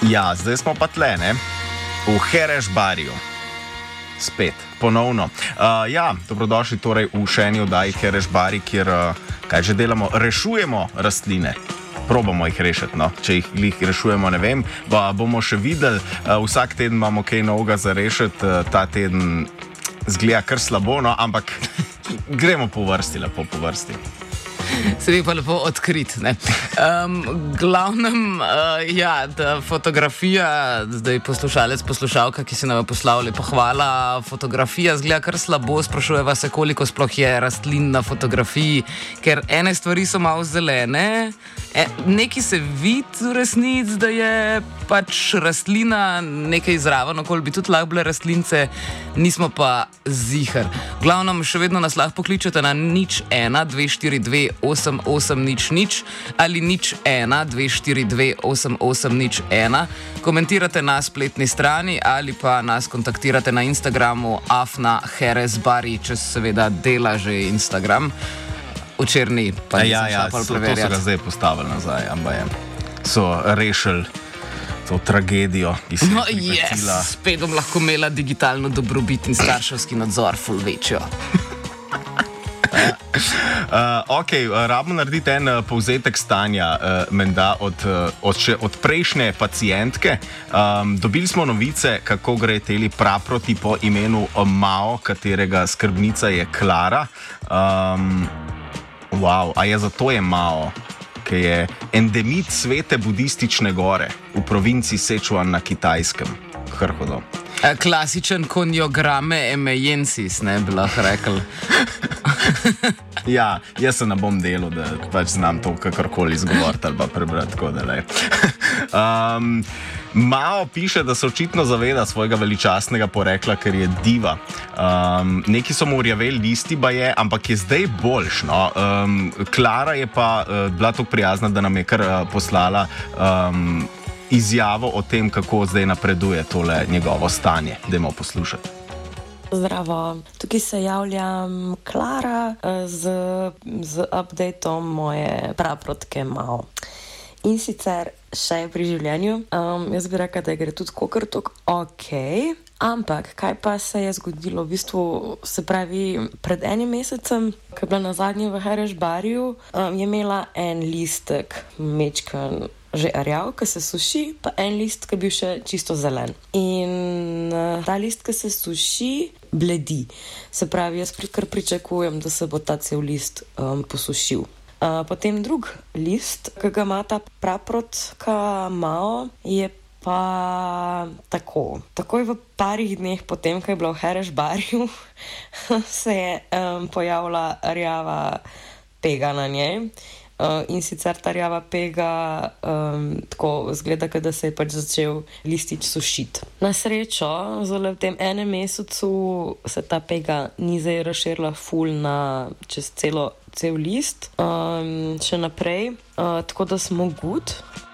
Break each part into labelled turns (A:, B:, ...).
A: Ja, zdaj smo pa tle, ne? V Herešbariju. Spet, ponovno. Dobrodošli torej v še eni oddaji Herešbari, kjer, kaj že delamo, rešujemo rastline. Probamo jih rešiti, no. Če jih rešujemo, ne vem, bomo še videli. Vsak teden imamo kaj novega za rešiti, ta teden zgleda kar slabo, no, ampak gremo po vrsti, lepo po vrsti.
B: Se bi pa lepo odkrit, ne. Glavnem, da fotografija, zdaj poslušalka, ki si nam je poslali pohvala, fotografija zgleda kar slabo, sprašujeva se, koliko sploh je rastlin na fotografiji, ker ene stvari so malo zelene, nekaj se vidi v resnici, da je pač rastlina nekaj zraven, okoli bi tudi lahko bile rastlince, nismo pa ziher. Glavnem, še vedno nas lahko pokličete na 01-242-8800 ali 01-242-8801. Komentirate na spletni strani ali pa nas kontaktirate na Instagramu @herešbari, če seveda dela že Instagram. Včerni pa nisem šapal preverjati.
A: To so ga zdaj postavili nazaj, ampak so rešili to tragedijo, ki se je pripetila.
B: Spet bom lahko imela digitalno dobrobit in starševski nadzor ful večjo.
A: Rabimo narediti en povzetek stanja menda od prejšnje pacientke. Dobili smo novice, kako gre teli praproti po imenu Mao, katerega skrbnica je Klara. A je zato je Mao, ki je endemit svete budistične gore v provinci Sichuan na Kitajskem. Hrhodo.
B: Klasičen konjograme emejensis, ne bi lahko rekel.
A: Ja, jaz se ne bom delal, da pač znam to kakorkoli izgovoriti ali pa prebrati, tako da le. Mao piše, da se očitno zaveda svojega veličastnega porekla, ker je diva. Neki so mu rjaveli listi, ampak je zdaj boljš. No? Klara je pa bila tako prijazna, da nam je kar poslala izjavo o tem, kako zdaj napreduje tole njegovo stanje. Dajmo poslušati.
C: Zdravo, tukaj se javljam Klara z updateom moje praprotke Mao. In sicer še je pri življenju. Jaz bi rekla, da gre tudi kakor tok ok. Ampak, kaj pa se je zgodilo? V bistvu, se pravi, pred enim mesecem, ko je bila nazadnje v Herešbariju, je imela en listek mečkan že rjav, ki se suši, pa en list, ki je bil še čisto zelen. In ta list, ki se suši, bledi. Se pravi, jaz kar pričakujem, da se bo ta cel list posušil. Potem drug list, ki ga ima ta praprotka Mao, je pa tako. Takoj v parih dneh potem, ko je bila v Herešbariju, se je pojavila rjava pega na njej. In sicer ta rjava pega tako zgleda, da se je pač začel listič sušiti. Na srečo, zelo v tem enem mesecu se ta pega ni zdaj razširila ful na čez cel list, še naprej, tako da smo good.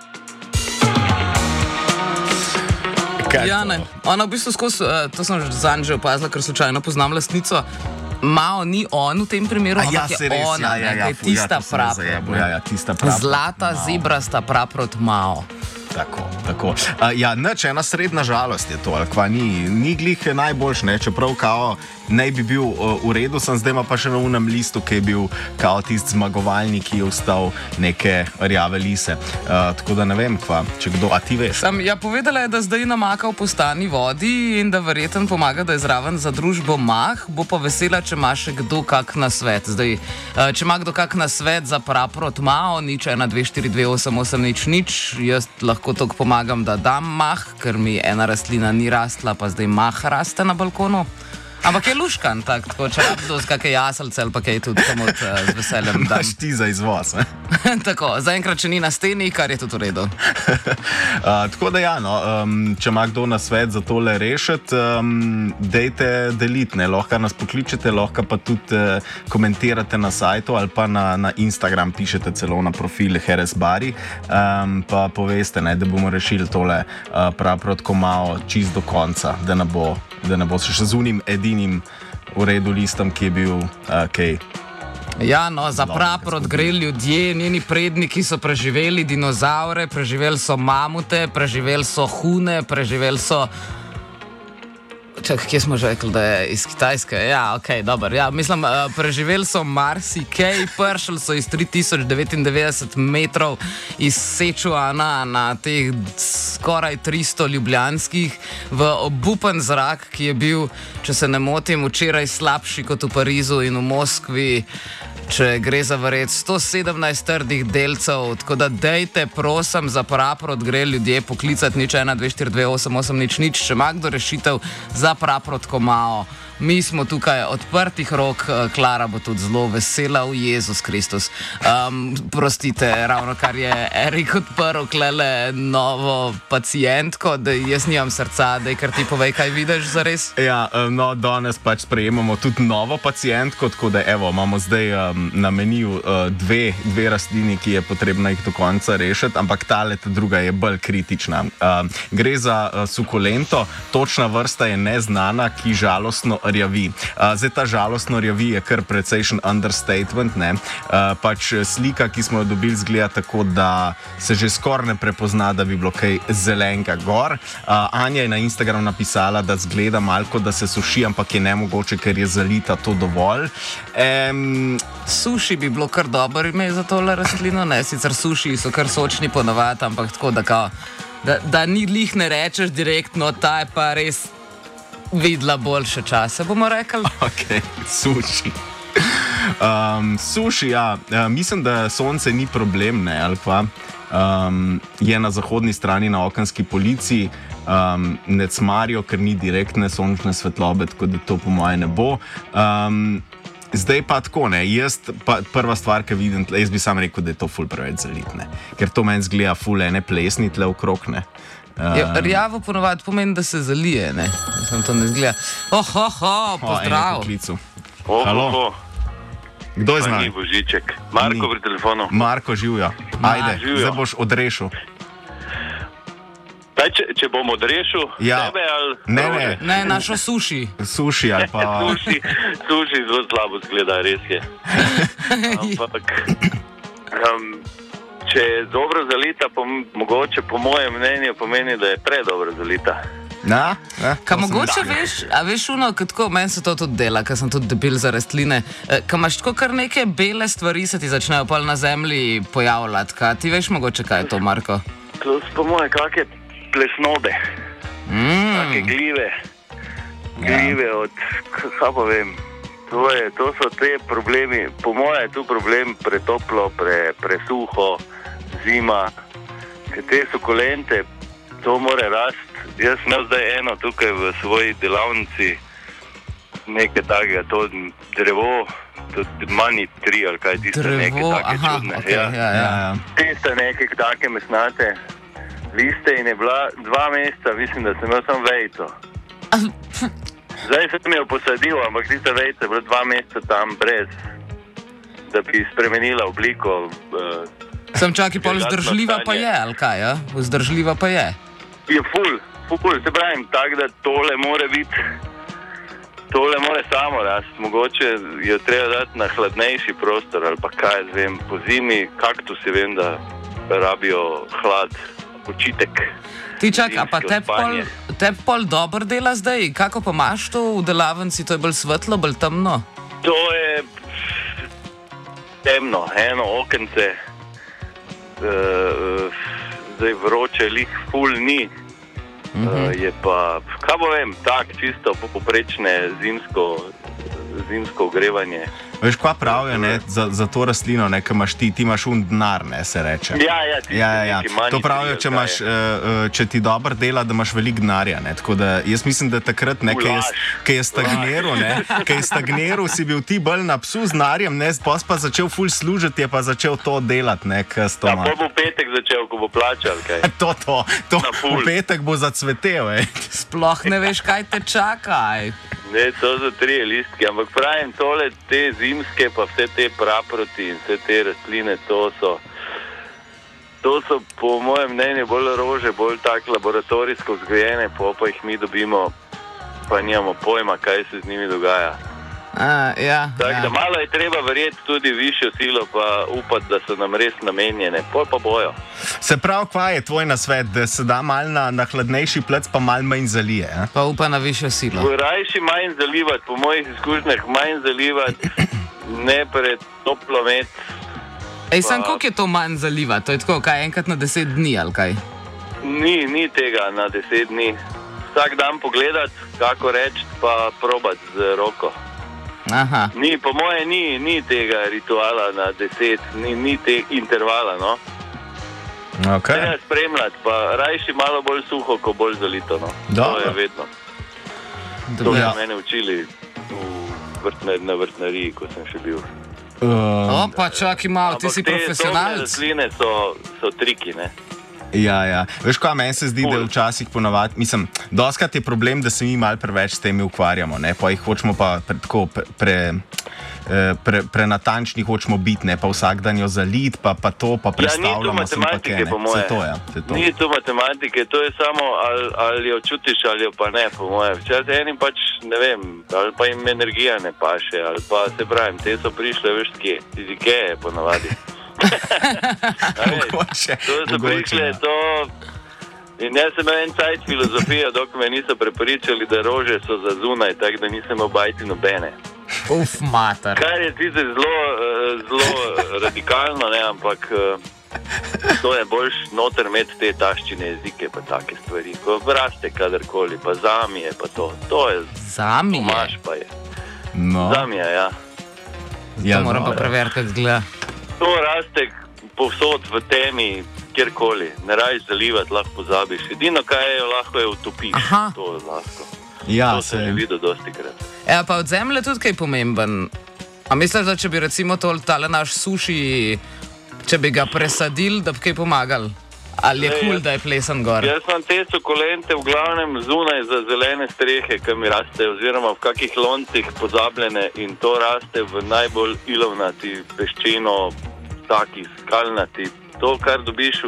B: Ja, ne. Ona v bistvu skozi, to sem zanj že opazila, ker slučajno poznam lastnico, Mao ni on v tem primeru, ampak je ona, je tista praprot. Zlata zebrasta praprot Mao.
A: Tako. Nič, ena srednja žalost je to, ali kva ni glih najboljš, ne, čeprav kao naj bi bil v redu, sem zdaj pa še na unem listu, ki je bil kao tist zmagovalnik, ki je ostal neke rjave lise. Tako da ne vem, kva, če kdo, a ti veš?
B: Povedala je, da zdaj namaka v postani vodi in da verjetno pomaga, da je zraven za družbo mah, bo pa vesela, če ima še kdo kak nasvet. Zdaj, če ima kdo kak nasvet za praprot Mao, 01-242-8800, jaz lahko toliko pomagam, da dam mah, ker mi ena rastlina ni rastla, pa zdaj mah raste na balkonu. Ampak je luškan, tako če rabdo z kakaj jaselce ali pa kaj tudi komod z veseljem dam.
A: Daš ti za izvoz, ne?
B: Tako, zaenkrat, če ni na steni, kar je tudi v redu.
A: Tako da če ima kdo nasvet za tole rešiti, dejte deliti, ne? Lahko nas pokličete, lahko pa tudi komentirate na sajtu ali pa na Instagram, pišete celo na profil Herešbari, pa poveste, ne, da bomo rešili tole praprotko Mao čist do konca, da ne bo se še z unim edinim v redu listom, ki je bil
B: Ja, no, za praprot gre ljudje, njeni predniki so preživeli dinozaure, preživeli so mamute, preživeli so hune, preživeli so... Čakaj, kje smo že rekli, da je iz Kitajske? Ja, ok, dobro. Ja, mislim, preživeli so marsikaj, prišli so iz 3099 metrov iz Sichuana na teh skoraj 300 ljubljanskih v obupen zrak, ki je bil, če se ne motim, včeraj slabši kot v Parizu in v Moskvi. Če gre za verjet 117 trdih delcev, tako da dejte, prosim, za praprot gre ljudje poklicati 0124288000, če ima kdo rešitev za praprot Komao. Mi smo tukaj odprtih rok, Klara bo tudi zelo vesela, v Jezus Kristus. Prostite, ravno kar je Erik odprl klele novo pacientko, da jaz nimam srca, da je kar ti povej, kaj vidiš zares.
A: Ja, no, danes pač sprejemamo tudi novo pacientko, tako da evo, imamo zdaj na meniju dve rastlini, ki je potrebno jih do konca rešiti, ampak ta druga je bolj kritična. Gre za sukulento, točna vrsta je neznana, ki žalostno rjavi. Zdaj ta žalostno rjavi je kar precejšen understatement, ne? Pač slika, ki smo jo dobili, zgleda tako, da se že skoraj ne prepozna, da bi bilo kaj zelenka gor. Anja je na Instagram napisala, da zgleda malko, da se suši, ampak je nemogoče, ker je zalita to dovolj.
B: Suši bi bilo kar dobro ime za tole rastlino, ne? Sicer suši so kar sočni ponavadi, ampak tako, da ni lih ne rečeš direktno, ta je pa res videla boljše čase, bomo rekli.
A: Ok, suši. Suši, ja. Mislim, da sonce ni problem, ne, ali pa je na zahodni strani na okenski polici, ne cmarijo, ker ni direktne sončne svetlobe, tako da to po moje ne bo. Zdaj pa tako, ne, prva stvar, ki vidim, jaz bi sam rekel, da je to ful preveč zalit, ne, ker to meni zgleda ful ene plesni tle okrog, ne.
B: Rjavo ponovadi pomeni, da se zalije, ne? Mislim, to ne zgleda. Pozdrav.
A: Halo. Kdo je z nami?
D: Ni Božiček. Marko pri telefonu.
A: Marko, živjo. Ajde,
D: živjo.
A: zdaj boš odrešil.
D: Če bom odrešil tebe ali...
A: Ne,
B: našo suši.
A: Suši ali pa...
D: Suši zelo slabo zgleda, res je. Ampak... Če je dobro zalita, mogoče po mojem mnenju pomeni, da je predobro zalita.
B: Mogoče veš ono, kako meni se to tudi dela, ker sem tudi debil za rastline, ka imaš tako kar neke bele stvari se ti začnejo pol na zemlji pojavljati. Ti veš mogoče, kaj je to, Marko?
D: To so po moje kakšne plesnobe. Kakšne glive od, kaj pa vem. To so te problemi, po moje je tu problem pretoplo, presuho, zima, ker te sukulente, to more rasti. Jaz sem imel zdaj eno tukaj v svoji delavnici, nekaj takega, to drevo, to manj 3 ali kaj, tiste neke take čudne.
B: Ja.
D: Tiste neke take mesnate liste in je bila 2 meseca, mislim, da sem imel samo vejico. Zdaj sem jo posadil, ampak tista vejica je bila 2 meseca tam brez, da bi spremenila obliko.
B: Sem čakaj, pol vzdržljiva pa je, ali kaj, ja? Vzdržljiva pa je?
D: Je ful, se pravim, tako da tole more biti, tole more samo rasti. Mogoče jo treba dati na hladnejši prostor, ali pa kaj, vem, po zimi, kaktusi vem, da rabijo hlad, počitek.
B: Ti čakaj, pa te pol dobro dela zdaj? Kako pa imaš to v delavnici? To je bolj svetlo, bolj temno?
D: To je temno, eno okence, zdaj vroče, lih ful ni, je pa, kaj bo vem, tak, čisto poprečne zimsko ogrevanje.
A: Veš, kva pravijo, ne, za to rastlino, ne, ki imaš ti imaš denar, ne, se reče.
D: Ja.
A: To pravijo, če ti dobro dela, da imaš veliko denarja, ne, tako da jaz mislim, da takrat, ne, ki je stagniral, si bil ti bolj na psu z denarjem, ne, pos pa začel ful služiti, je pa začel to delati, ne, s to ima.
D: Tako bo petek začel, ko bo plačal, kaj?
A: To, v petek bo zacvetel,
B: Sploh ne veš, kaj te čakaj.
D: Ne, to so 3 listke, ampak pravim, tole, te zimske, pa vse te praproti in vse te rastline, to so po mojem mnenju bolj rože, bolj tak laboratorijsko vzgojene, pa jih mi dobimo, pa nimamo pojma, kaj se z njimi dogaja.
B: Ja,
D: Tako da malo je treba verjeti tudi višjo silo, pa upati, da so nam res namenjene, pol pa bojo.
A: Se pravi, kva je tvoj nasvet, da se da mal na hladnejši plec, pa mal manj zalije?
B: Pa upa na višjo silo.
D: Rajši manj zalivati, po mojih izkušnjah manj zalivati, ne pred toplo med.
B: Sam koliko je to manj zaliva? To je tako, kaj enkrat na 10 dni ali kaj?
D: Ni tega na 10 dni. Vsak dan pogledati, kako reči, pa probati z roko.
B: Aha.
D: Po moje ni tega rituala na 10, ni te intervala, no.
A: Okay.
D: Treba spremljati, pa rajši malo bolj suho, ko bolj zalito, no. To je vedno. To je mene učili na vrtnariji, ko sem še bil.
B: Pa čakaj malo, ti si profesionalc.
D: Rastline so triki, ne.
A: Ja. Veš kaj, meni se zdi, da včasih ponavadi, doskrat je problem, da se mi malo preveč s temi ukvarjamo, ne, pa jih hočemo pa tako prenatančni hočemo biti, ne, pa vsak dan jo zaliti, pa to, pa predstavljamo
D: se pa kaj, ne.
A: Se to.
D: Ni to matematike, to je samo ali jo čutiš ali jo pa ne, po moje. Včasih enim pač, ne vem, ali pa jim energija ne paše, ali pa se pravim, te so prišle, veš, kje, iz Ikeje ponavadi. To so prišle, to... In jaz sem imel en cajt filozofijo, dokaj me niso prepričali, da rože so za zunaj, tako da nisem obajti nobene.
B: Mater.
D: Kar je tisto zelo radikalno, ne, ampak to je boljš noter imeti te taščine jezike, pa take stvari. Ko raste kadarkoli, pa zamije, pa to. To je...
B: Zamije?
D: Tomaš pa je.
A: No.
D: Zamije, ja.
B: To moram pa preveriti, kako gleda.
D: To raste povsod v temi, kjerkoli. Ne rajiš zalivati, lahko pozabiš. Edino, kaj je, lahko je utopiš.
B: Aha.
D: To je lahko.
A: Ja,
D: to sem že videl dosti krat.
B: Pa od zemlje tudi kaj pomemben. A misliš, da če bi recimo tale naš suši, če bi ga presadili, da bi kaj pomagali? Ali je cool, da je plesan gor?
D: Jaz imam te sukulente v glavnem zunaj za zelene strehe, ki mi raste, oziroma v kakih loncih pozabljene, in to raste v najbolj ilovnati, peščino, taki skalnati. To, kar dobiš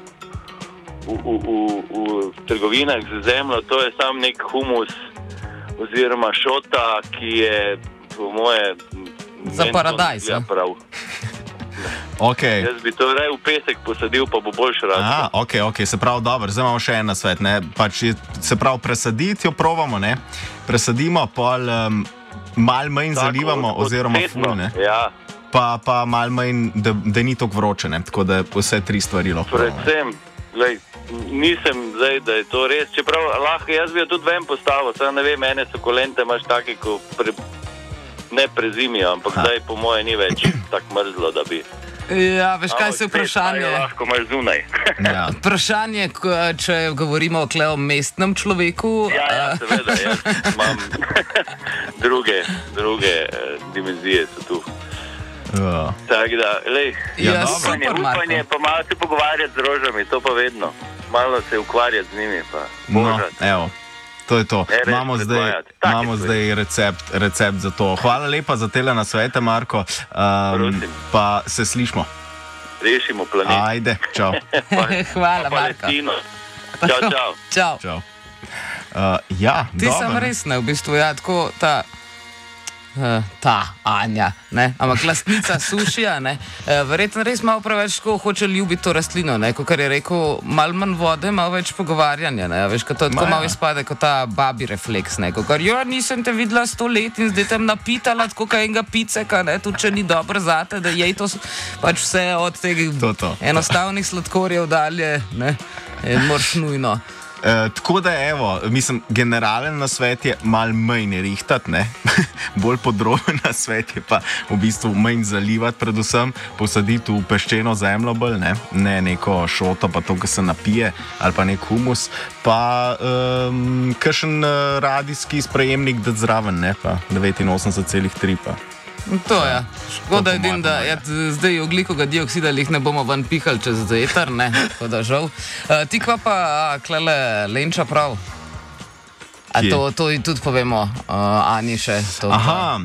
D: v trgovinah z zemljo, to je sam nek humus oziroma šota, ki je po moje...
B: Za paradajz,
D: ja, prav.
A: Okay.
D: Jaz bi to raje v pesek posadil, pa bo boljše raslo.
A: Ok, se pravi, dobro, zdaj imamo še en nasvet, ne, pač se pravi, presaditi jo probamo, ne, presadimo, pol malo manj zalivamo, oziroma ful, ne,
D: ja.
A: pa malo manj, da ni toliko vroče, ne, tako da vse tri stvari lahko.
D: Predvsem, glej, nisem zdaj, da je to res, čeprav lahko jaz bi jo tudi ven postavil, samo ne vem, ene sukulente imaš take, ko ne prezimijo, ampak zdaj po moje ni več tako mrzlo, da bi...
B: Ja, veš kaj se vprašanje?
D: Lahko imaš zunaj.
A: Ja.
B: Vprašanje, če govorimo o mestnem človeku...
D: Ja, seveda, jaz imam druge dimenzije so tu. Tako da, lej, upanje, pa malo se pogovarjati z rožami, to pa vedno. Malo se ukvarjati z njimi, pa božati.
A: No, evo. To je to. Imamo zdaj recept za to. Hvala lepa za tele nasvete, Marko. Pa se slišmo.
D: Rešimo planet.
A: Ajde, čau.
B: Hvala, Marko.
D: Čau.
A: Ja,
B: ti sem res ne, v bistvu, ja, tako ta Anja, ne, ampak lastnica sušija, ne, verjetno res malo preveč hoče ljubiti to rastlino, ne, kot je rekel, malo manj vode, malo več pogovarjanja, ne, veš, kot to tako malo izpade kot ta babi refleks, ne, kot jo nisem te videla 100 let in zdaj tem napitala, tako kaj enega piceka, ne, tudi če ni dobro zate, da jej to pač vse od teh enostavnih sladkorjev dalje, ne, moraš nujno.
A: Tako da, evo, mislim, generalen nasvet je malo manj rihtati, ne, bolj podroben nasvet je pa v bistvu manj zalivati, predvsem posaditi v peščeno zemljo bolj, ne neko šoto, pa to, ki se napije, ali pa nek humus, pa kakšen radijski sprejemnik dati zraven, ne, pa 89,3 pa.
B: To je, škoda edin, da zdaj ogljikovega dioksida jih ne bomo ven pihali čez eter, ne, tako da žal. Ti kva pa klele Lenča prav? A to tudi povemo, Ani še.
A: Aha,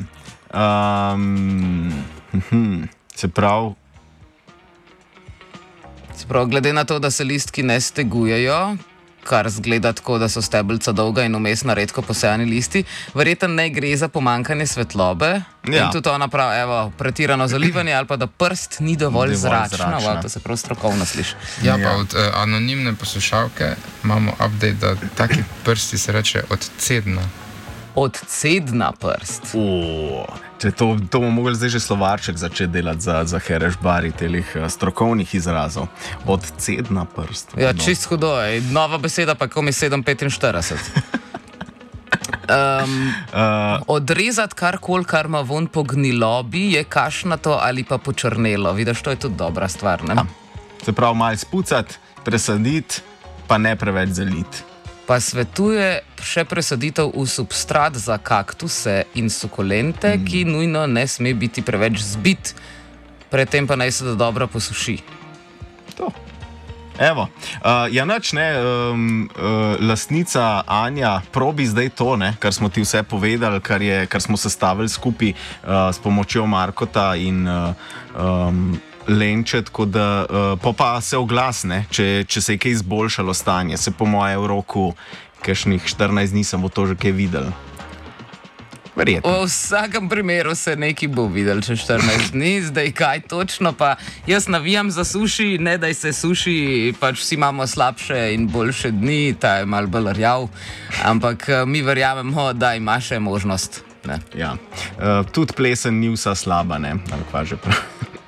A: se prav,
B: glede na to, da se listki ne stegujejo, kar zgleda tako, da so stebelca dolga in vmesna redko posejani listi. Verjetno ne gre za pomankanje svetlobe.
A: Ja.
B: In tudi ona pravi, evo, pretirano zalivanje ali pa da prst ni dovolj zračna. Wow, to se prav strokovno sliši.
E: Ja, pa od anonimne poslušalke imamo update, da taki prsti se reče od cedna.
B: Od cedna prst.
A: Če to bomo mogli zdaj že slovarček začeti delati za herešbari telih strokovnih izrazov. Od cedna prst.
B: Ja, čist hudo. Nova beseda pa komi 745. Odrezati karkoli, kar ima von po gnilobi, je kašnato ali pa počrnelo. Vidiš, to je tudi dobra stvar, ne?
A: Ja. Se pravi, malo spucati, presaditi, pa ne preveč zaliti.
B: Pa svetuje še presaditev v substrat za kaktuse in sukulente, ki nujno ne sme biti preveč zbit, predtem pa naj se da dobro posuši.
A: To. Evo, ja nič ne, lastnica Anja, probi zdaj to, ne, kar smo ti vse povedali, kar smo sestavili skupaj s pomočjo Markota in Lenče, tako da pa se oglasne, če se je kaj izboljšalo stanje. Se po moje v roku kakšnih 14 dni sem bo to že kaj videl. Verjetno.
B: V vsakem primeru se nekaj bo videl čez 14 dni, zdaj kaj točno, pa jaz navijam za suši, ne daj se suši, pač vsi imamo slabše in boljše dni, ta je mal bolj rjav, ampak mi verjamemo, da ima še možnost. Ne?
A: Ja, tudi plesen ni vsa slaba, ne, ali kva že prav.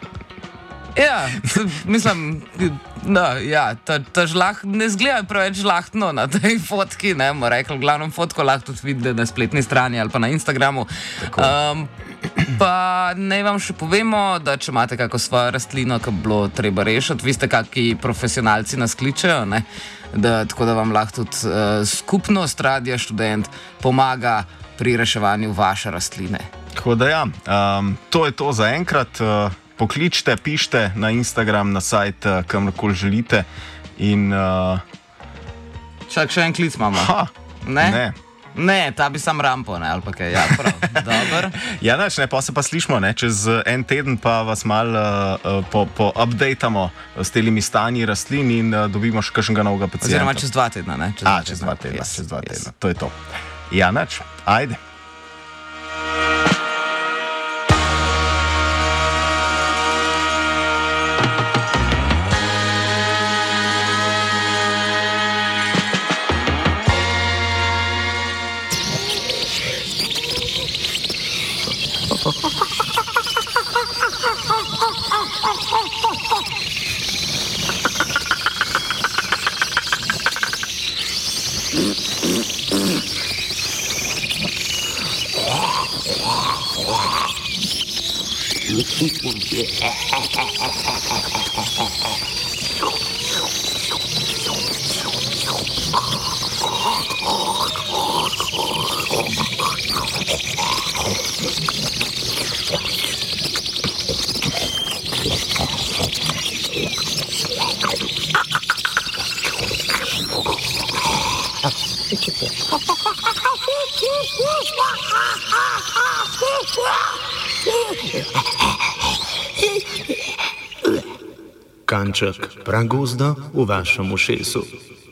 B: Ja, mislim, da ja, ta žlah ne zgleda preveč žlahtno na tej fotki, ne bomo rekli, glavno fotko lahko tudi vidite na spletni strani ali pa na Instagramu. Pa naj vam še povemo, da če imate kako svojo rastlino, ki bi bilo treba rešiti, vi ste kakšni profesionalci nas kličejo, ne? Tako da vam lahko tudi skupnost Radia Študent pomaga pri reševanju vaše rastline.
A: Tako da ja, to je to za enkrat. Pokličite, pišite na Instagram, na sajt, kamorkoli želite. In,
B: Čak, še en klic imamo.
A: Ne.
B: Ne, ta bi sam rampo, ne, ali pa kaj, ja, prav, dober.
A: Ja, nič, ne, pa se pa slišmo, ne, čez en teden pa vas malo updatamo s telimi stanji rastlin in dobimo še kakšnega novega pacienta.
B: Oziroma čez 2 tedna, ne?
A: Čez 2 tedna, čez 2 tedna, to je to. Ja, nič, ajde.
F: Kanček pragozda v vašem ušesu.